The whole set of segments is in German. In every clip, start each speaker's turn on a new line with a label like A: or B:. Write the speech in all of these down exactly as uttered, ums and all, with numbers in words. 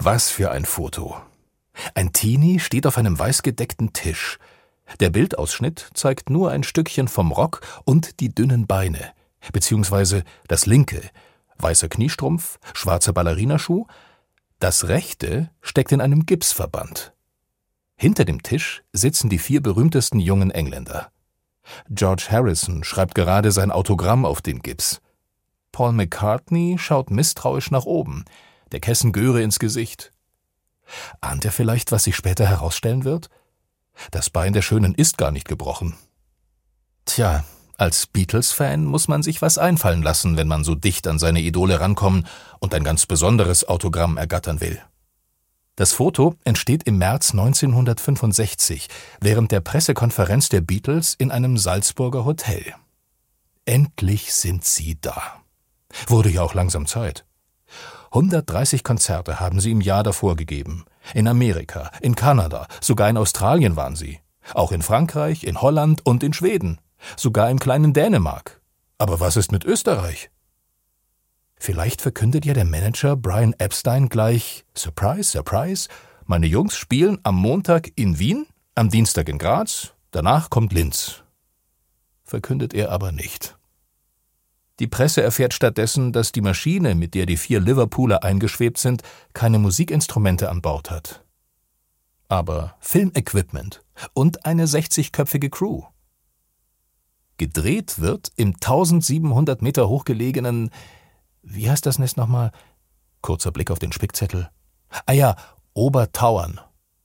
A: Was für ein Foto. Ein Teenie steht auf einem weißgedeckten Tisch. Der Bildausschnitt zeigt nur ein Stückchen vom Rock und die dünnen Beine, beziehungsweise das linke, weißer Kniestrumpf, schwarzer Ballerinaschuh, das rechte steckt in einem Gipsverband. Hinter dem Tisch sitzen die vier berühmtesten jungen Engländer. George Harrison schreibt gerade sein Autogramm auf den Gips. Paul McCartney schaut misstrauisch nach oben, der Kessen Göre ins Gesicht. Ahnt er vielleicht, was sich später herausstellen wird? Das Bein der Schönen ist gar nicht gebrochen. Tja, als Beatles-Fan muss man sich was einfallen lassen, wenn man so dicht an seine Idole rankommen und ein ganz besonderes Autogramm ergattern will. Das Foto entsteht im März neunzehnhundertfünfundsechzig, während der Pressekonferenz der Beatles in einem Salzburger Hotel. Endlich sind sie da. Wurde ja auch langsam Zeit. hundertdreißig Konzerte haben sie im Jahr davor gegeben. In Amerika, in Kanada, sogar in Australien waren sie. Auch in Frankreich, in Holland und in Schweden. Sogar im kleinen Dänemark. Aber was ist mit Österreich? Vielleicht verkündet ja der Manager Brian Epstein gleich: Surprise, Surprise, meine Jungs spielen am Montag in Wien, am Dienstag in Graz, danach kommt Linz. Verkündet er aber nicht. Die Presse erfährt stattdessen, dass die Maschine, mit der die vier Liverpooler eingeschwebt sind, keine Musikinstrumente an Bord hat. Aber Filmequipment und eine sechzigköpfige Crew. Gedreht wird im tausendsiebenhundert Meter hochgelegenen, wie heißt das Nest nochmal? Kurzer Blick auf den Spickzettel. Ah ja, Obertauern.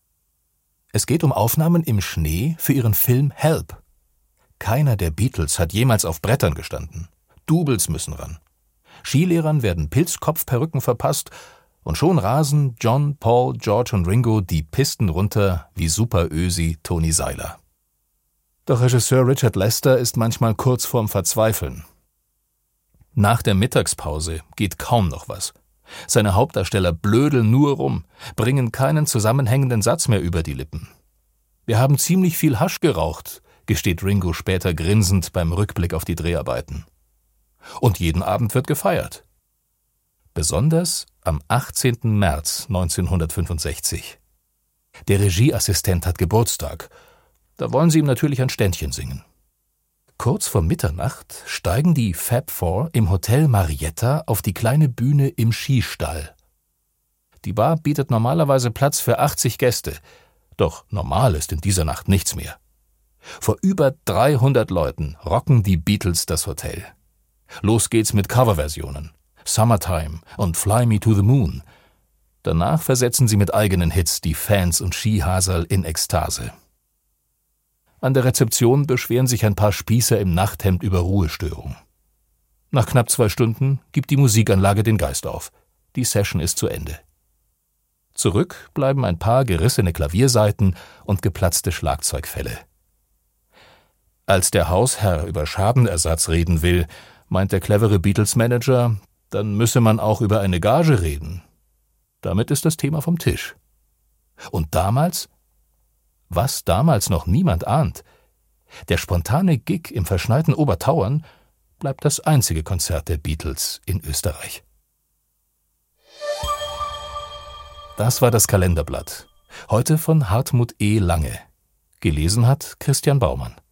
A: Es geht um Aufnahmen im Schnee für ihren Film Help. Keiner der Beatles hat jemals auf Brettern gestanden. Doubles müssen ran. Skilehrern werden Pilzkopfperücken verpasst und schon rasen John, Paul, George und Ringo die Pisten runter wie Super-Ösi Toni Seiler. Doch Regisseur Richard Lester ist manchmal kurz vorm Verzweifeln. Nach der Mittagspause geht kaum noch was. Seine Hauptdarsteller blödeln nur rum, bringen keinen zusammenhängenden Satz mehr über die Lippen. Wir haben ziemlich viel Hasch geraucht, gesteht Ringo später grinsend beim Rückblick auf die Dreharbeiten. Und jeden Abend wird gefeiert. Besonders am achtzehnten März neunzehnhundertfünfundsechzig. Der Regieassistent hat Geburtstag. Da wollen sie ihm natürlich ein Ständchen singen. Kurz vor Mitternacht steigen die Fab Four im Hotel Marietta auf die kleine Bühne im Skistall. Die Bar bietet normalerweise Platz für achtzig Gäste, doch normal ist in dieser Nacht nichts mehr. Vor über dreihundert Leuten rocken die Beatles das Hotel. Los geht's mit Coverversionen, Summertime und Fly Me to the Moon. Danach versetzen sie mit eigenen Hits die Fans und Skihaserl in Ekstase. An der Rezeption beschweren sich ein paar Spießer im Nachthemd über Ruhestörung. Nach knapp zwei Stunden gibt die Musikanlage den Geist auf. Die Session ist zu Ende. Zurück bleiben ein paar gerissene Klaviersaiten und geplatzte Schlagzeugfälle. Als der Hausherr über Schadenersatz reden will, meint der clevere Beatles-Manager, dann müsse man auch über eine Gage reden. Damit ist das Thema vom Tisch. Und damals? Was damals noch niemand ahnt: Der spontane Gig im verschneiten Obertauern bleibt das einzige Konzert der Beatles in Österreich. Das war das Kalenderblatt. Heute von Hartmut E. Lange. Gelesen hat Christian Baumann.